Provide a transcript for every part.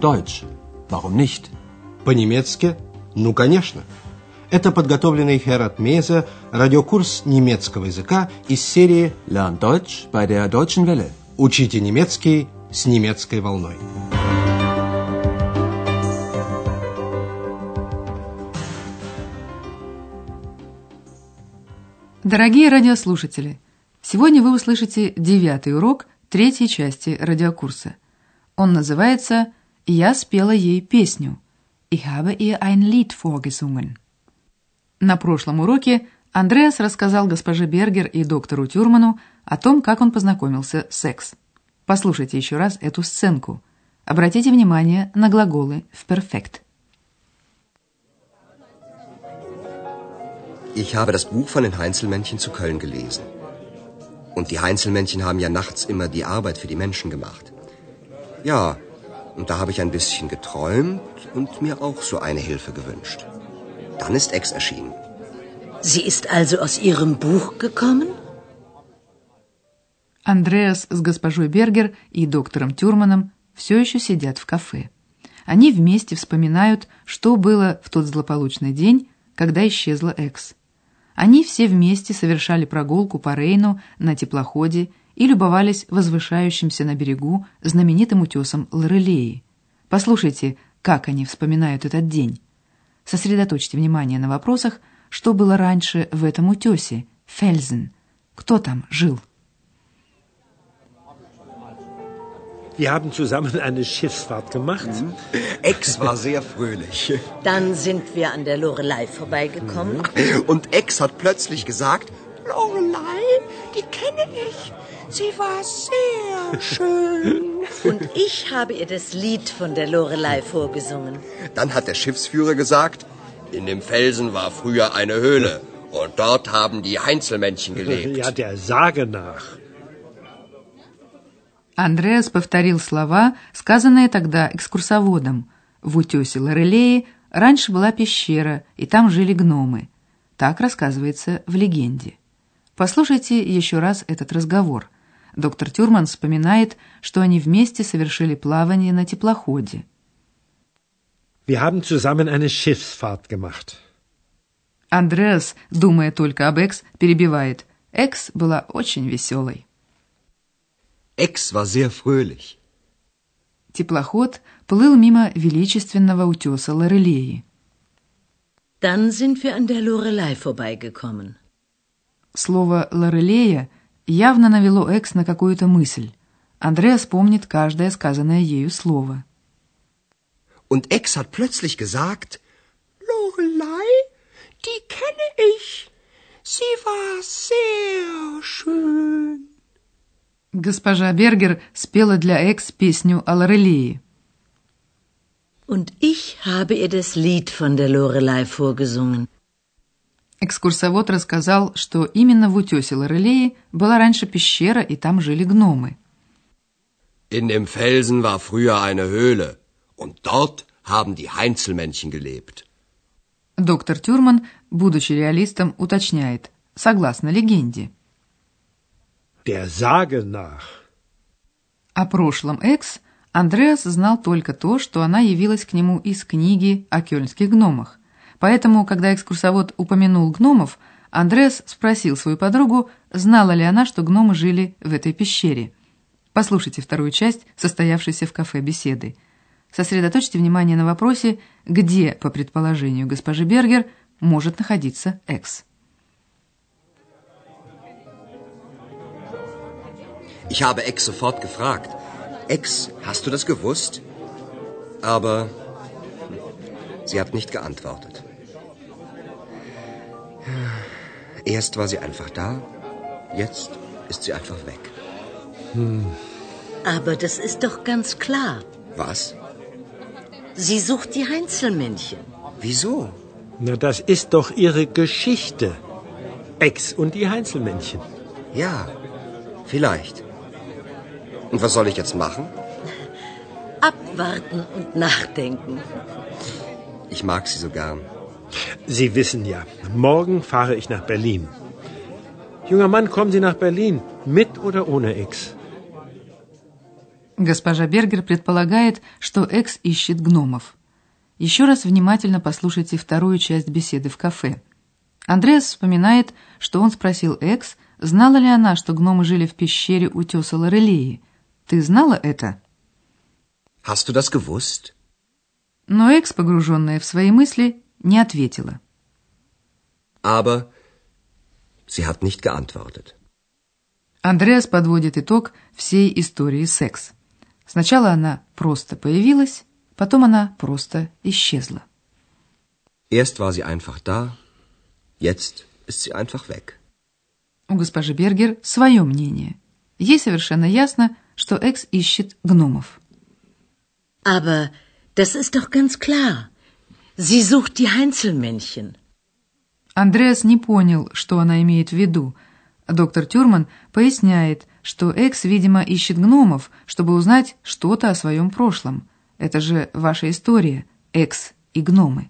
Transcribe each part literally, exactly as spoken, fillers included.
Deutsch. Warum nicht? По-немецки? Ну, конечно. Это подготовленный Херат Мейзе радиокурс немецкого языка из серии Lern Deutsch bei der Deutschen Welle. Учите немецкий с немецкой волной. Дорогие радиослушатели, сегодня вы услышите девятый урок третьей части радиокурса. Он называется «Я спела ей песню». Ich habe ihr ein Lied vorgesungen. На прошлом уроке Андреас рассказал госпоже Бергер и доктору Тюрману о том, как он познакомился с Экс. Послушайте еще раз эту сценку. Обратите внимание на глаголы в перфект. Ich habe das Buch von den Heinzelmännchen zu Köln gelesen. Und die Heinzelmännchen haben ja nachts immer die Arbeit für die Menschen gemacht. Ja, und da habe ich ein bisschen geträumt und mir auch so eine Hilfe gewünscht. Dann ist Ex erschienen. Sie ist also aus ihrem Buch gekommen? Андреас с госпожой Бергер и доктором Тюрманом все еще сидят в кафе. Они вместе вспоминают, что было в тот злополучный день, когда исчезла Экс. Они все вместе совершали прогулку по Рейну на теплоходе и любовались возвышающимся на берегу знаменитым утесом Лорелеи. Послушайте, как они вспоминают этот день. Сосредоточьте внимание на вопросах, что было раньше в этом утесе, Фельзен. Кто там жил? Wir haben zusammen eine Schiffsfahrt gemacht. Mhm. Ex war sehr fröhlich. Dann sind wir an der Lorelei vorbeigekommen. Mhm. Und Ex hat plötzlich gesagt, Lorelei, die kenne ich. Sie war sehr schön. Und ich habe ihr das Lied von der Lorelei vorgesungen. Dann hat der Schiffsführer gesagt, in dem Felsen war früher eine Höhle. Und dort haben die Heinzelmännchen gelebt. Ja, der Sage nach. Андреас повторил слова, сказанные тогда экскурсоводом. В утесе Лорелеи раньше была пещера, и там жили гномы. Так рассказывается в легенде. Послушайте еще раз этот разговор. Доктор Тюрман вспоминает, что они вместе совершили плавание на теплоходе. Wir haben zusammen eine Schiffsfahrt gemacht. Андреас, думая только об Экс, перебивает. Экс была очень веселой. Ex war sehr fröhlich. Теплоход плыл мимо величественного утеса Лорелеи. Dann sind wir an der Lorelei vorbeigekommen. Слово «Лорелея» явно навело Экс на какую-то мысль. Андреас помнит каждое сказанное ею слово. Und Ex hat plötzlich gesagt, Lorelei, die kenne ich. Sie war sehr schön. Госпожа Бергер спела для Экс песню о Лорелее. Und ich habe ihr das Lied von der Lorelei vorgesungen. Экскурсовод рассказал, что именно в утесе Лорелеи была раньше пещера, и там жили гномы. In dem Felsen war früher eine Höhle, und dort haben die Heinzelmännchen gelebt. Доктор Тюрман, будучи реалистом, уточняет, согласно легенде. Der Sage nach. О прошлом Экс Андреас знал только то, что она явилась к нему из книги о кёльнских гномах. Поэтому, когда экскурсовод упомянул гномов, Андреас спросил свою подругу, знала ли она, что гномы жили в этой пещере. Послушайте вторую часть, состоявшейся в кафе беседы. Сосредоточьте внимание на вопросе, где, по предположению госпожи Бергер, может находиться Экс. Ich habe Ex sofort gefragt. Ex, hast du das gewusst? Aber sie hat nicht geantwortet. Erst war sie einfach da, jetzt ist sie einfach weg. Hm. Aber das ist doch ganz klar. Was? Sie sucht die Heinzelmännchen. Wieso? Na, das ist doch ihre Geschichte. Ex und die Heinzelmännchen. Ja, vielleicht. Und was soll ich jetzt machen? Abwarten und nachdenken. Ich mag sie so gern. Sie wissen ja, morgen fahre ich nach Berlin. Junger Mann, kommen Sie nach Berlin, mit oder ohne Ex? Госпожа Бергер предполагает, что Экс ищет гномов. Еще раз внимательно послушайте вторую часть беседы в кафе. Андреас вспоминает, что он спросил Экс, знала ли она, что гномы жили в пещере утеса Лорелеи. «Ты знала это?» Hast du das gewusst? Но Экс, погруженная в свои мысли, не ответила. Aber sie hat nicht geantwortet. Андреас подводит итог всей истории с Экс. Сначала она просто появилась, потом она просто исчезла. Erst war sie einfach da, jetzt ist sie einfach weg. У госпожи Бергер свое мнение. Ей совершенно ясно, что Экс ищет гномов. Aber das ist doch ganz klar. Sie sucht die Heinzelmännchen. Андреас не понял, что она имеет в виду. Доктор Тюрман поясняет, что Экс, видимо, ищет гномов, чтобы узнать что-то о своем прошлом. Это же ваша история, Экс и гномы.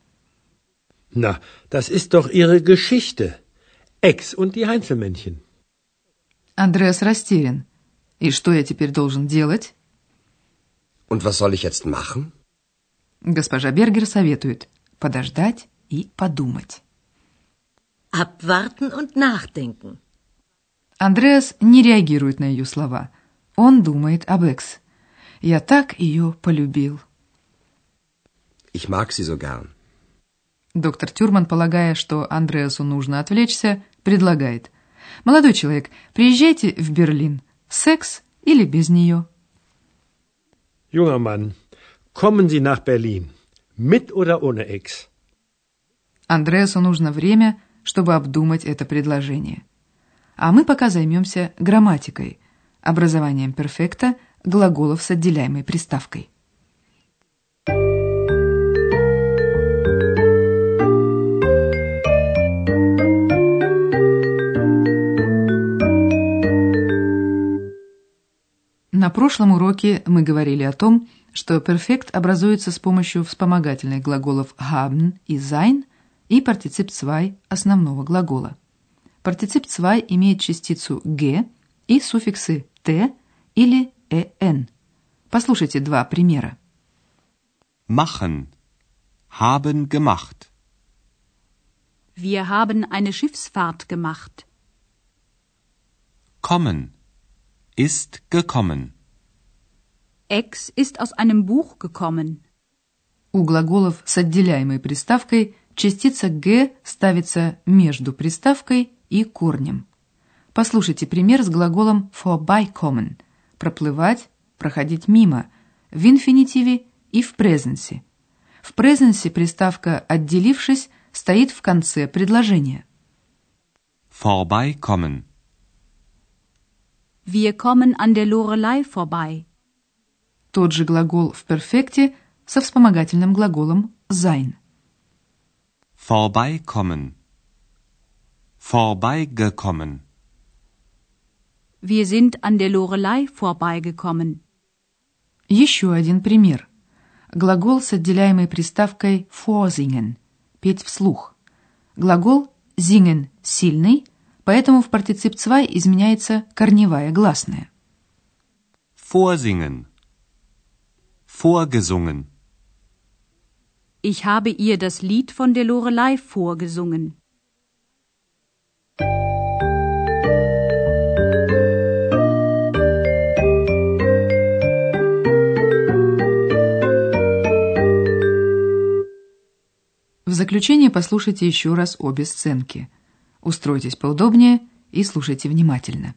Na, das ist doch ihre Geschichte. Ex und die Heinzelmännchen. Андреас растерян. И что я теперь должен делать? Und was soll ich jetzt machen? Госпожа Бергер советует подождать и подумать. Abwarten und nachdenken. Андреас не реагирует на ее слова. Он думает об Экс. Я так ее полюбил. Ich mag sie so gern. Доктор Тюрман, полагая, что Андреасу нужно отвлечься, предлагает: «Молодой человек, приезжайте в Берлин. С Экс или без нее?» Junger Mann, kommen Sie nach Berlin. Mit oder ohne Ex? Андреасу нужно время, чтобы обдумать это предложение. А мы пока займемся грамматикой, образованием перфекта глаголов с отделяемой приставкой. На прошлом уроке мы говорили о том, что перфект образуется с помощью вспомогательных глаголов haben и sein и партицип zwei основного глагола. Партицип zwei имеет частицу «г» и суффиксы «т» или «эн». Послушайте два примера. Machen. Haben gemacht. Wir haben eine Schiffsfahrt gemacht. Kommen. Ist gekommen. Ex ist aus einem Buch gekommen. У глаголов с отделяемой приставкой частица «г» ставится между приставкой и корнем. Послушайте пример с глаголом vorbeikommen – проплывать, проходить мимо, в инфинитиве и в презенсе. В презенсе приставка «отделившись» стоит в конце предложения. Vorbeikommen. Wir kommen an der Lorelei vorbei. Тот же глагол в перфекте со вспомогательным глаголом sein. Vorbeikommen. Vorbeigekommen. Wir sind an der Lorelei vorbeigekommen. Еще один пример. Глагол с отделяемой приставкой vorsingen – петь вслух. Глагол singen – сильный, поэтому в партицип zwei изменяется корневая гласная. Vorsingen. Vorgesungen. Ich habe ihr das Lied von der Lorelei vorgesungen. В заключение послушайте еще раз обе сценки. Устройтесь поудобнее и слушайте внимательно.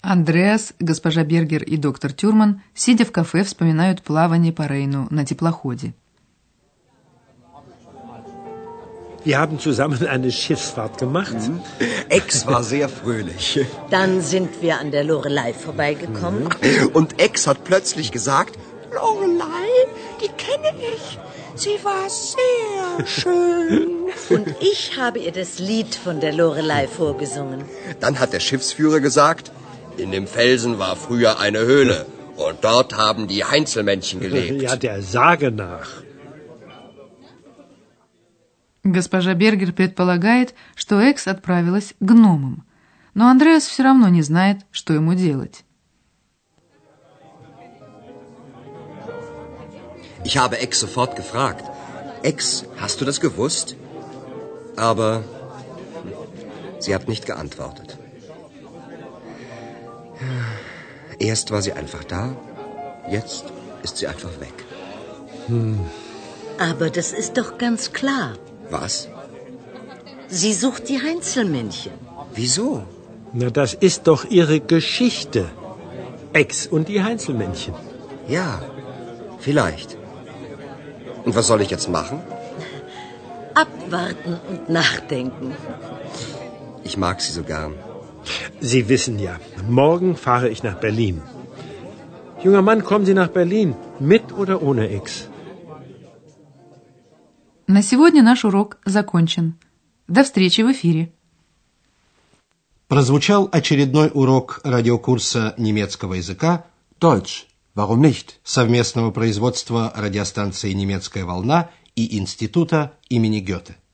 Андреас, госпожа Бергер и доктор Тюрман, сидя в кафе, вспоминают плавание по Рейну на теплоходе. Wir haben zusammen eine Schiffsfahrt gemacht. Mhm. Ex war sehr fröhlich. Dann sind wir an der Lorelei vorbeigekommen. Und Ex hat plötzlich gesagt, Lorelei, die kenne ich. Sie war sehr schön. Und ich habe ihr das Lied von der Lorelei vorgesungen. Dann hat der Schiffsführer gesagt, in dem Felsen war früher eine Höhle. Und dort haben die Heinzelmännchen gelebt. Ja, der Sage nach. Госпожа Бергер предполагает, что Экс отправилась к гномам, но Андреас все равно не знает, что ему делать. Ich habe Ex sofort gefragt. Ex, hast du das gewusst? Aber sie hat nicht geantwortet. Erst war sie einfach da, jetzt ist sie einfach weg. Hm. Aber das ist doch ganz klar. Was? Sie sucht die Heinzelmännchen. Wieso? Na, das ist doch ihre Geschichte. Ex und die Heinzelmännchen. Ja, vielleicht. Und was soll ich jetzt machen? Abwarten und nachdenken. Ich mag sie so gern. Sie wissen ja, morgen fahre ich nach Berlin. Junger Mann, kommen Sie nach Berlin, mit oder ohne Ex? На сегодня наш урок закончен. До встречи в эфире. Прозвучал очередной урок радиокурса немецкого языка Deutsch. Warum nicht? совместного производства радиостанции «Немецкая волна» и Института имени Гёте.